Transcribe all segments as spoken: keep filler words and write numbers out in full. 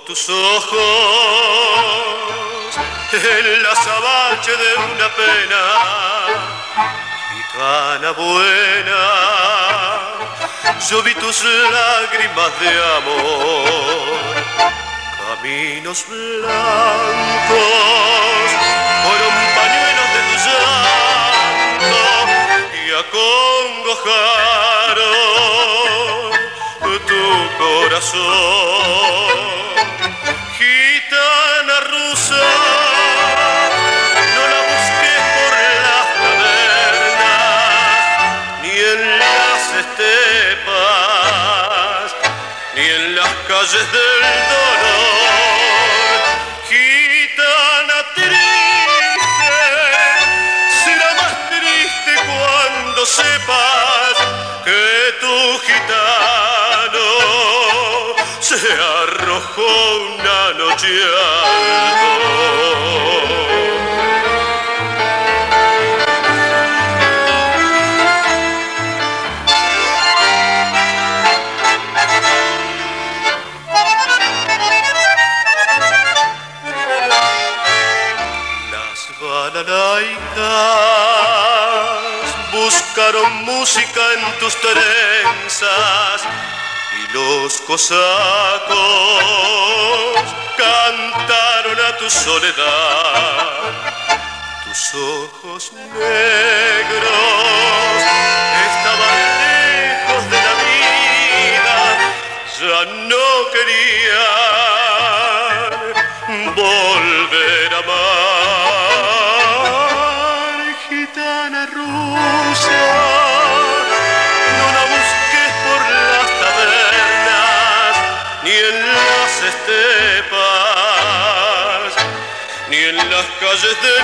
tus ojos en la azabache de una pena, gitana buena, yo vi tus lágrimas de amor, caminos blancos fueron pañuelos de tu llanto y acongojaron tu corazón. Gitana rusa, no la busques por las tabernas, ni en las estepas, ni en las calles del dolor. Gitana triste, será más triste cuando sepas que tu gitano se arrojó una noche al dolor. Las balalaicas buscaron música en tus trenzas y los cosacos cantaron a tu soledad. Tus ojos negros estaban lejos de la vida, ya no querían volver a amar. Gitana rusa, no la busques por las tabernas, ni en las estepas, ni en las calles del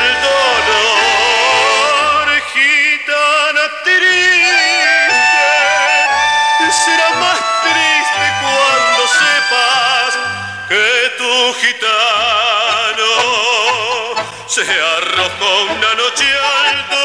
dolor. Gitana triste, será más triste cuando sepas que tu gitano se arrojó una noche al dolor.